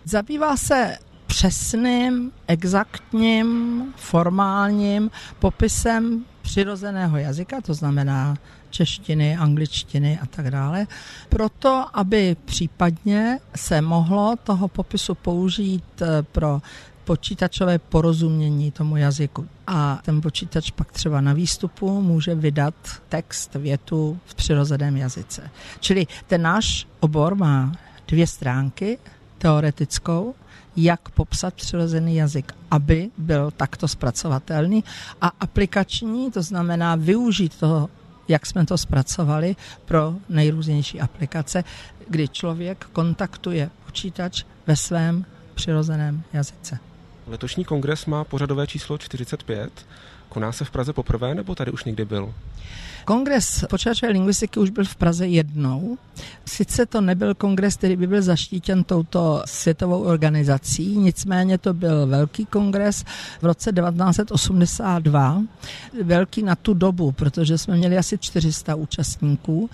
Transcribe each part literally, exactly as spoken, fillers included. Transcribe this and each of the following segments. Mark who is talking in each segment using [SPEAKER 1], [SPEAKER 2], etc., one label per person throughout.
[SPEAKER 1] Zabývá se přesným, exaktním, formálním popisem přirozeného jazyka, to znamená češtiny, angličtiny a tak dále, proto, aby případně se mohlo toho popisu použít pro počítačové porozumění tomu jazyku. A ten počítač pak třeba na výstupu může vydat text, větu v přirozeném jazyce. Čili ten náš obor má dvě stránky, teoretickou, jak popsat přirozený jazyk, aby byl takto zpracovatelný, a aplikační, to znamená využít toho, jak jsme to zpracovali, pro nejrůznější aplikace, kdy člověk kontaktuje počítač ve svém přirozeném jazyce.
[SPEAKER 2] Letošní kongres má pořadové číslo čtyřicet pět. Koná se v Praze poprvé, nebo tady už někdy byl?
[SPEAKER 1] Kongres počítačové lingvistiky už byl v Praze jednou. Sice to nebyl kongres, který by byl zaštítěn touto světovou organizací, nicméně to byl velký kongres v roce devatenáct set osmdesát dva. Velký na tu dobu, protože jsme měli asi čtyři sta účastníků.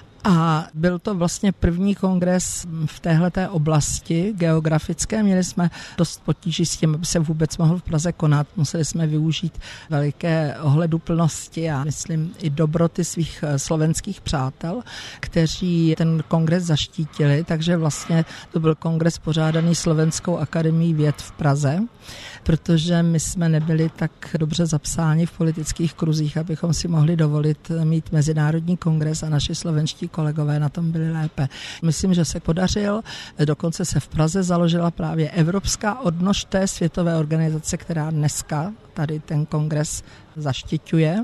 [SPEAKER 1] A byl to vlastně první kongres v téhleté oblasti geografické. Měli jsme dost potíží s tím, aby se vůbec mohl v Praze konat. Museli jsme využít veliké ohleduplnosti a myslím i dobroty svých slovenských přátel, kteří ten kongres zaštítili. Takže vlastně to byl kongres pořádaný Slovenskou akademií věd v Praze, protože my jsme nebyli tak dobře zapsáni v politických kruzích, abychom si mohli dovolit mít mezinárodní kongres, a naši slovenští kolegové na tom byli lépe. Myslím, že se podařil, dokonce se v Praze založila právě Evropská odnož té světové organizace, která dneska tady ten kongres zaštiťuje.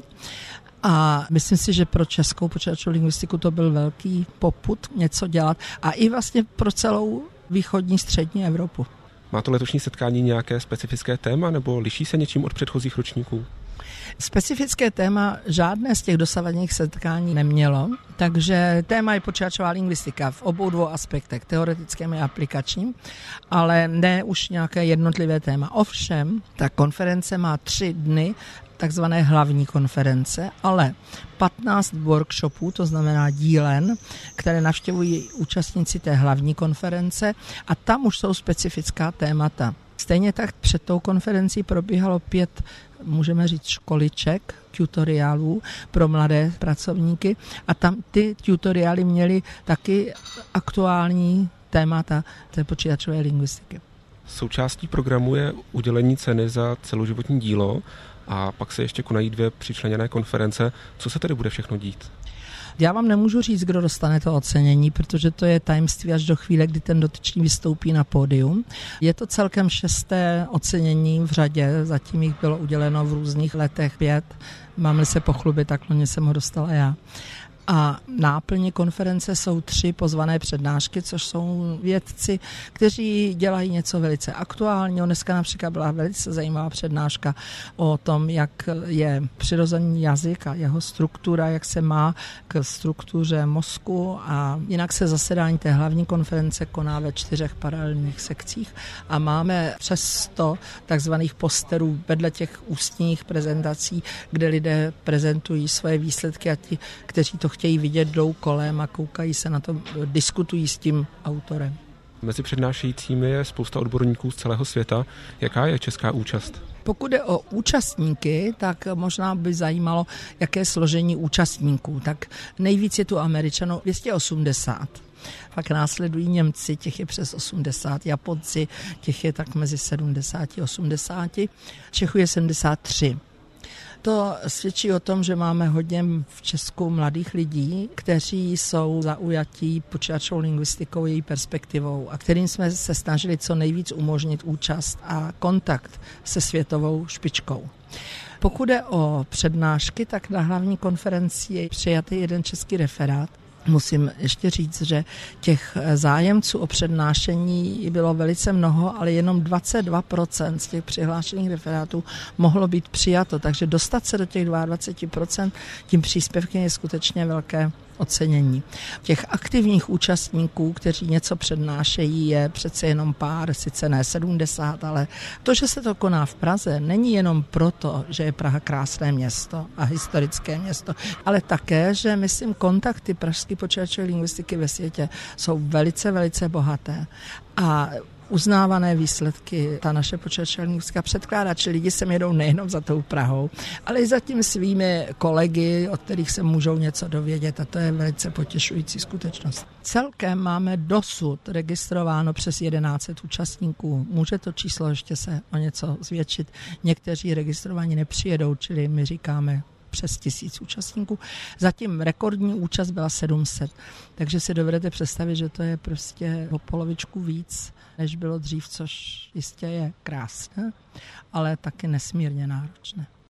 [SPEAKER 1] A myslím si, že pro českou počítačovou lingvistiku to byl velký popud něco dělat, a i vlastně pro celou východní střední Evropu.
[SPEAKER 2] Má to letošní setkání nějaké specifické téma, nebo liší se něčím od předchozích ročníků?
[SPEAKER 1] Specifické téma žádné z těch dosavadních setkání nemělo, takže téma je počítačová lingvistika v obou dvou aspektech, teoretickém a aplikačním, ale ne už nějaké jednotlivé téma. Ovšem, ta konference má tři dny takzvané hlavní konference, ale patnáct workshopů, to znamená dílen, které navštěvují účastníci té hlavní konference, a tam už jsou specifická témata. Stejně tak před tou konferencí probíhalo pět, můžeme říct, školiček, tutoriálů pro mladé pracovníky, a tam ty tutoriály měly taky aktuální témata té počítačové lingvistiky.
[SPEAKER 2] Součástí programu je udělení ceny za celoživotní dílo, a pak se ještě konají dvě přičleněné konference. Co se tedy bude všechno dít?
[SPEAKER 1] Já vám nemůžu říct, kdo dostane to ocenění, protože to je tajemství až do chvíle, kdy ten dotyčný vystoupí na pódium. Je to celkem šesté ocenění v řadě, zatím jich bylo uděleno v různých letech pět. Mám-li se pochlubit, tak loni jsem ho dostala já. A náplní konference jsou tři pozvané přednášky, což jsou vědci, kteří dělají něco velice aktuálního. Dneska například byla velice zajímavá přednáška o tom, jak je přirozený jazyk a jeho struktura, jak se má k struktuře mozku, a jinak se zasedání té hlavní konference koná ve čtyřech paralelních sekcích a máme přes sto takzvaných posterů vedle těch ústních prezentací, kde lidé prezentují svoje výsledky, a ti, kteří to chtějí vidět, jdou kolem a koukají se na to, diskutují s tím autorem.
[SPEAKER 2] Mezi přednášejícími je spousta odborníků z celého světa. Jaká je česká účast?
[SPEAKER 1] Pokud je o účastníky, tak možná by zajímalo, jaké je složení účastníků. Tak nejvíc je tu Američanů, dvě stě osmdesát. Pak následují Němci, těch je přes osmdesát, Japonci, těch je tak mezi sedmdesát a osmdesát, Čechů je sedmdesát tři. To svědčí o tom, že máme hodně v Česku mladých lidí, kteří jsou zaujatí počítačovou lingvistikou, její perspektivou, a kterým jsme se snažili co nejvíc umožnit účast a kontakt se světovou špičkou. Pokud je o přednášky, tak na hlavní konferenci je přijatý jeden český referát. Musím ještě říct, že těch zájemců o přednášení bylo velice mnoho, ale jenom dvacet dva procent z těch přihlášených referátů mohlo být přijato, takže dostat se do těch dvacet dva procent tím příspěvkem je skutečně velké ocenění. Těch aktivních účastníků, kteří něco přednášejí, je přece jenom pár, sice ne sedmdesát, ale to, že se to koná v Praze, není jenom proto, že je Praha krásné město a historické město, ale také, že myslím, kontakty pražské počítačové lingvistiky ve světě jsou velice, velice bohaté. A uznávané výsledky ta naše počítačová lingvistika předkládá, čili lidi sem jedou nejenom za tou Prahou, ale i za tím svými kolegy, od kterých se můžou něco dovědět a to je velice potěšující skutečnost. Celkem máme dosud registrováno přes jedenáct set účastníků. Může to číslo ještě se o něco zvětšit. Někteří registrovaní nepřijedou, čili my říkáme přes tisíc účastníků. Zatím rekordní účast byla sedm set. Takže si dovedete představit, že to je prostě o polovičku víc, než bylo dřív, což jistě je krásné, ale taky nesmírně náročné.